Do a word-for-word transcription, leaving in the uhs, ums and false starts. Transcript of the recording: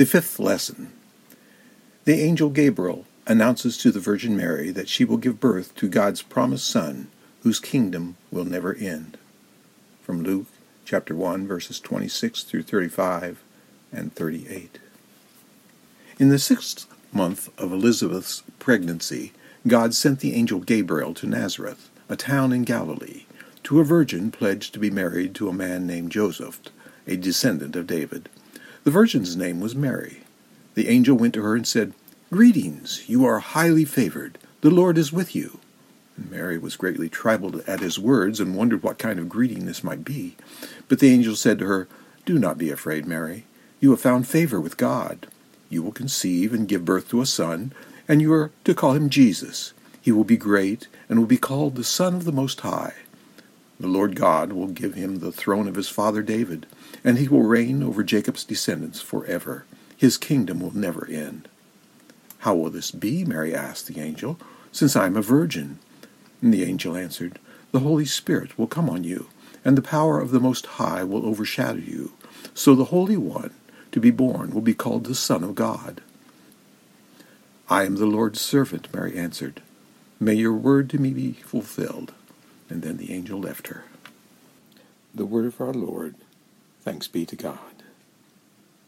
The fifth lesson. The angel Gabriel announces to the Virgin Mary that she will give birth to God's promised Son, whose kingdom will never end. From Luke chapter one, verses twenty-six through thirty-five and thirty-eight. In the sixth month of Elizabeth's pregnancy, God sent the angel Gabriel to Nazareth, a town in Galilee, to a virgin pledged to be married to a man named Joseph, a descendant of David. The virgin's name was Mary. The angel went to her and said, "Greetings, you are highly favored. The Lord is with you." And Mary was greatly troubled at his words and wondered what kind of greeting this might be. But the angel said to her, "Do not be afraid, Mary. You have found favor with God. You will conceive and give birth to a son, and you are to call him Jesus. He will be great and will be called the Son of the Most High. The Lord God will give him the throne of his father David, and he will reign over Jacob's descendants forever. His kingdom will never end." "How will this be?" Mary asked the angel, "since I am a virgin?" And the angel answered, "The Holy Spirit will come on you, and the power of the Most High will overshadow you. So the Holy One to be born will be called the Son of God." "I am the Lord's servant," Mary answered. "May your word to me be fulfilled." And then the angel left her. The word of our Lord. Thanks be to God.